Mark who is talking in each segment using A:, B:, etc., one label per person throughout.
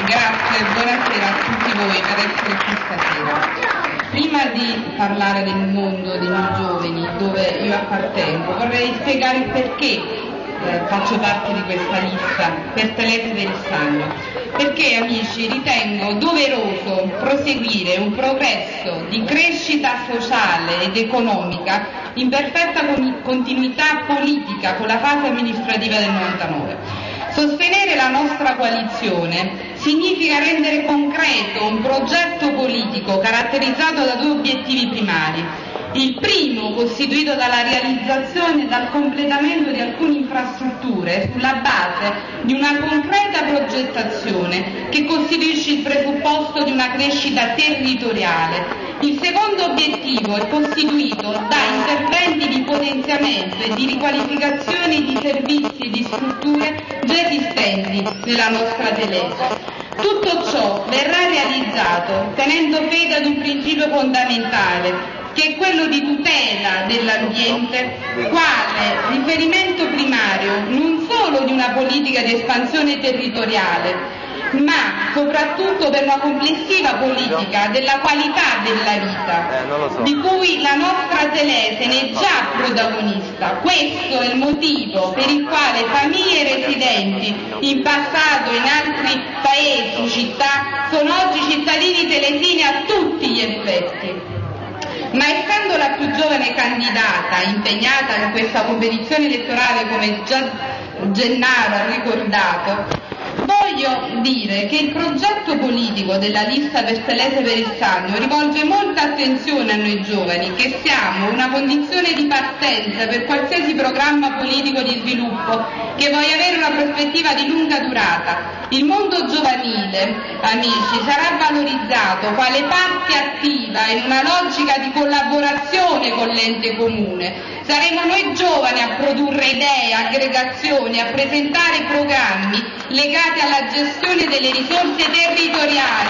A: Grazie, buonasera a tutti voi per essere qui stasera. Prima di parlare del mondo dei giovani dove io appartengo, vorrei spiegare il perché faccio parte di questa lista per Telese Verissagno. Perché, amici, ritengo doveroso proseguire un progresso di crescita sociale ed economica in perfetta continuità politica con la fase amministrativa del 99. Sostenere la nostra coalizione significa rendere concreto un progetto politico caratterizzato da due obiettivi primari. Il primo, costituito dalla realizzazione e dal completamento di alcune infrastrutture sulla base di una concreta progettazione che costituisce il presupposto di una crescita territoriale. Il secondo obiettivo è costituito da interventi di potenziamento e di riqualificazione di servizi e di strutture già esistenti nella nostra Telese. Tutto ciò verrà realizzato tenendo fede ad un principio fondamentale, che è quello di tutela dell'ambiente quale riferimento primario non solo di una politica di espansione territoriale, ma soprattutto per una complessiva politica della qualità della vita, di cui la nostra Telese ne è già protagonista. Questo è il motivo per il quale famiglie residenti in passato in altri paesi, città, sono oggi cittadini telesini a tutti gli effetti. Ma essendo la più giovane candidata impegnata in questa competizione elettorale, come già Gennaro ha ricordato, voglio dire che il progetto politico della lista per Telese Verissagno rivolge molta attenzione a noi giovani, che siamo una condizione di partenza per qualsiasi programma politico di sviluppo che voglia avere una prospettiva di lunga durata. Il mondo giovanile, amici, sarà valorizzato quale parte attiva in una logica di collaborazione con l'ente comune. Saremo noi giovani a produrre idee, aggregazioni, a presentare programmi legati alla gestione delle risorse territoriali.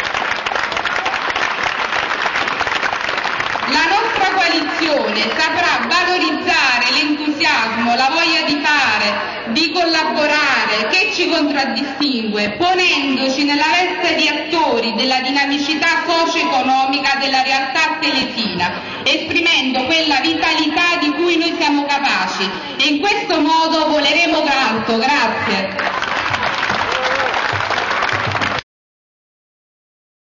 A: La nostra coalizione saprà valorizzare l'entusiasmo, la voglia di fare, di collaborare che ci contraddistingue, ponendoci nella veste di attori della dinamicità socio-economica della realtà telesina, esprimendo quella vitalità di cui noi siamo capaci, e in questo modo voler